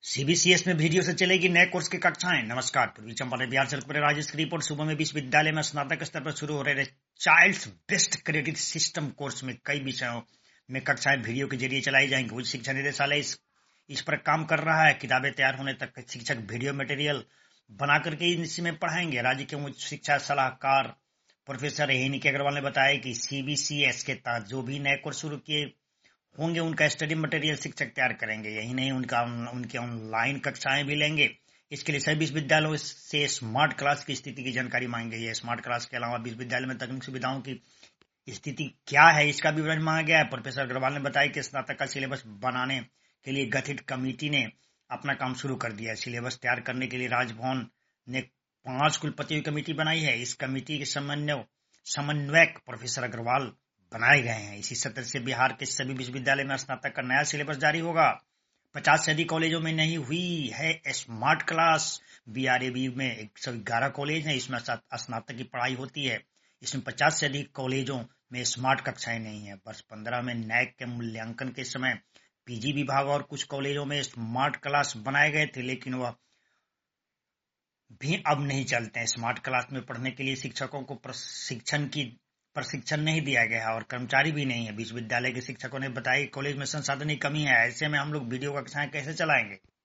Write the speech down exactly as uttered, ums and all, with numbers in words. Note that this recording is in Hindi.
सीबीसीएस में वीडियो से चलेगी नए कोर्स की कक्षाएं। नमस्कार, पूर्वी चंपारण बिहार से राजेश की रिपोर्ट। सुबह में विश्वविद्यालय में स्नातक स्तर पर शुरू हो रहे चाइल्ड्स बेस्ट क्रेडिट सिस्टम कोर्स में कई विषयों में कक्षाएं वीडियो के जरिए चलाई जाएंगी। उच्च शिक्षा निदेशालय इस इस पर काम कर रहा है। किताबें तैयार होने तक शिक्षक वीडियो मटेरियल बना करके इसमें पढ़ाएंगे। राज्य के उच्च शिक्षा सलाहकार प्रोफेसर हेनिके अग्रवाल ने बताया कि सीबीसीएस के तहत जो भी नए कोर्स शुरू किए होंगे उनका स्टडी मटेरियल शिक्षक तैयार करेंगे। यही नहीं, उनका उनके ऑनलाइन कक्षाएं भी लेंगे। इसके लिए सभी विश्वविद्यालयों से स्मार्ट क्लास की स्थिति की जानकारी मांगी गई है। स्मार्ट क्लास के अलावा विश्वविद्यालय में तकनीक सुविधाओं की स्थिति क्या है, इसका भी विवरण मांगा गया है। प्रोफेसर अग्रवाल ने बताया कि स्नातक का सिलेबस बनाने के लिए गठित कमेटी ने अपना काम शुरू कर दिया है। सिलेबस तैयार करने के लिए राजभवन ने पांच कुलपतियों की कमेटी बनाई है। इस कमेटी के समन्वय समन्वयक प्रोफेसर अग्रवाल बनाए गए हैं। इसी सत्र से बिहार के सभी विश्वविद्यालय में स्नातक का नया सिलेबस जारी होगा। पचास से अधिक कॉलेजों में नहीं हुई है स्मार्ट क्लास। बीआरएबी में एक सौ ग्यारह कॉलेज हैं, इसमें स्नातक की पढ़ाई होती है। इसमें पचास से अधिक कॉलेजों में स्मार्ट कक्षाएं नहीं है। वर्ष पंद्रह में नैक के मूल्यांकन के समय पीजी विभाग और कुछ कॉलेजों में स्मार्ट क्लास बनाए गए थे, लेकिन वह भी अब नहीं चलते हैं। स्मार्ट क्लास में पढ़ने के लिए शिक्षकों को प्रशिक्षण की प्रशिक्षण नहीं दिया गया है और कर्मचारी भी नहीं है। विश्वविद्यालय के शिक्षकों ने बताया कि कॉलेज में संसाधन की कमी है। ऐसे में हम लोग वीडियो कक्षाएं कैसे चलाएंगे।